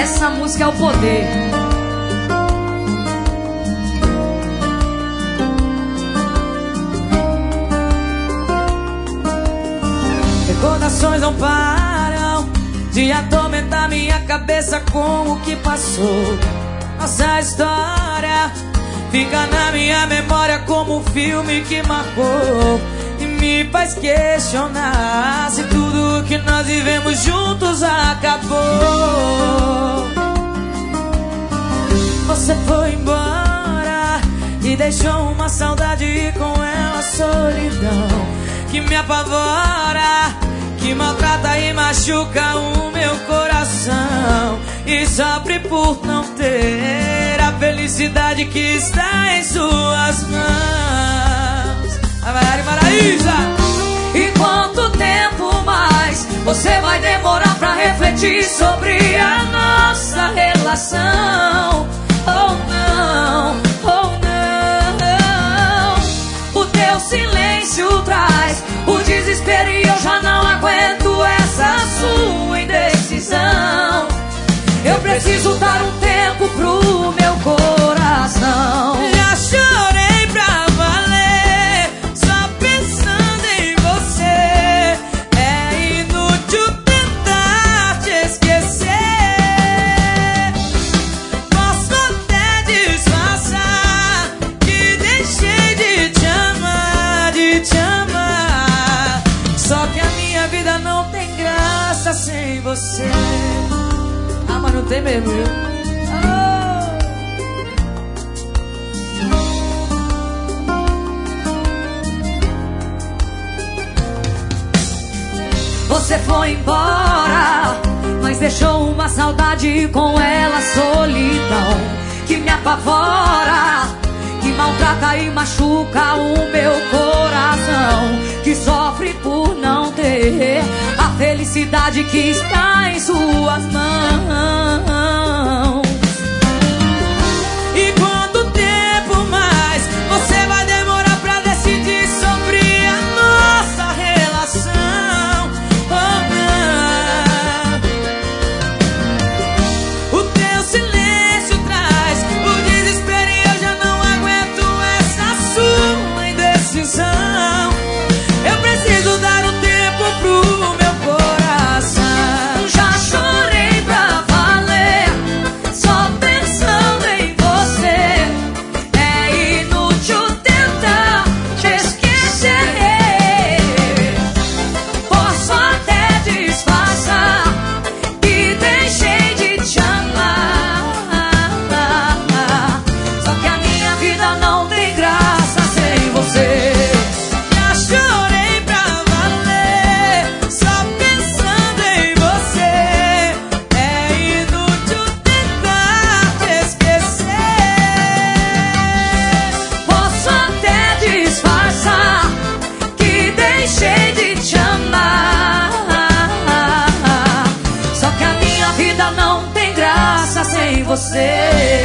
Essa música é o poder. Recordações não param de atormentar minha cabeça com o que passou. Nossa história fica na minha memória como um filme que marcou e me faz questionar se tudo que nós vivemos juntos acabou. Você foi embora e deixou uma saudade e com ela a solidão que me apavora, que maltrata e machuca o meu coração e sofre por não ter a felicidade que está em suas mãos. Mari Maraísa! E quanto tempo mais você vai demorar pra refletir sobre a nossa relação? Oh não, oh não. O teu silêncio traz o desespero e eu já não aguento essa sua indecisão. Eu preciso dar um tempo pro meu coração. Já chorei pra valer, só pensando em você. É inútil tentar te esquecer. Posso até disfarçar que deixei de te amar, de te amar. Só que a minha vida não tem graça sem você. Ah, mas não tem mesmo, viu? Você foi embora, mas deixou uma saudade e com ela a solidão que me apavora, que maltrata e machuca o meu coração, que sofre por não ter a felicidade que está em suas mãos. E quanto tempo mais você vai demorar pra decidir sobre a nossa relação? Oh, não. O teu silêncio traz o desespero e eu já não aguento essa sua indecisão. Eu preciso dar um tempo pro meu coração. Já chorei pra valer, só pensando em você. É inútil tentar te esquecer. Posso até disfarçar que deixei de te amar. Só que a minha vida não tem graça sem você. Já chorei pra valer, só pensando em você. É inútil tentar te esquecer. Posso até disfarçar que deixei de te amar. Só que a minha vida não tem graça sem você.